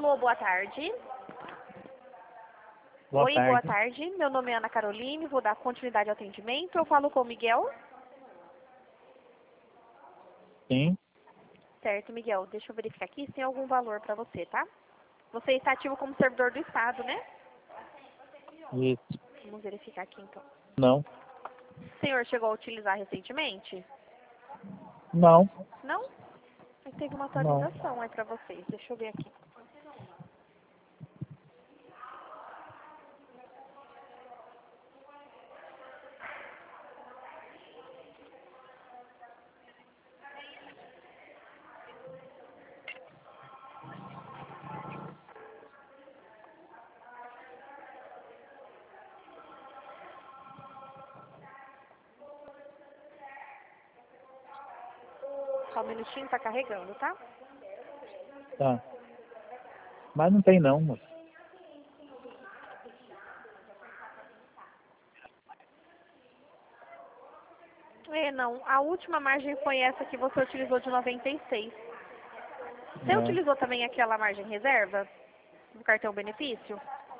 Alô, boa tarde. Boa Oi, tarde. boa tarde. Meu nome é Ana Caroline, vou dar continuidade ao atendimento. Eu falo com o Miguel. Sim, Certo, Miguel. Deixa eu verificar aqui se tem algum valor para você, tá? Você está ativo como servidor do Estado, né? isso. Vamos verificar aqui, então. Não. O senhor chegou a utilizar recentemente? Não. Não? Mas teve uma Não. atualização aí para vocês. Deixa eu ver aqui. Só um minutinho, tá carregando, tá? Tá. Mas não tem não, moço. Não. A última margem foi essa que você utilizou de 96. Você Não. utilizou também aquela margem reserva do cartão benefício?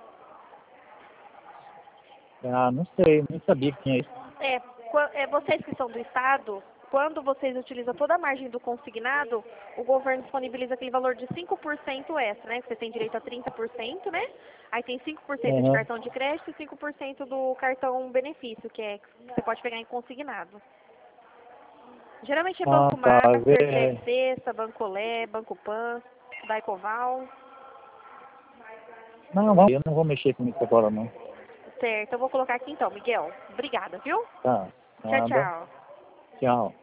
Ah, não sei. Nem sabia que tinha isso. Vocês que são do Estado, quando vocês utilizam toda a margem do consignado, o governo disponibiliza aquele valor de 5% extra, né? Que você tem direito a 30%, né? Aí tem 5% de Uhum. cartão de crédito e 5% do cartão benefício, que você pode pegar em consignado. Geralmente é Ah, Banco tá. Master, Crédito Sexta, Bancolé, Banco Pan, Daicoval. Não, vamos. Eu não vou mexer com isso agora, não. Certo, eu vou colocar aqui então, Miguel. Obrigada, viu? Tá. Tchau, Nada. tchau. Tchau.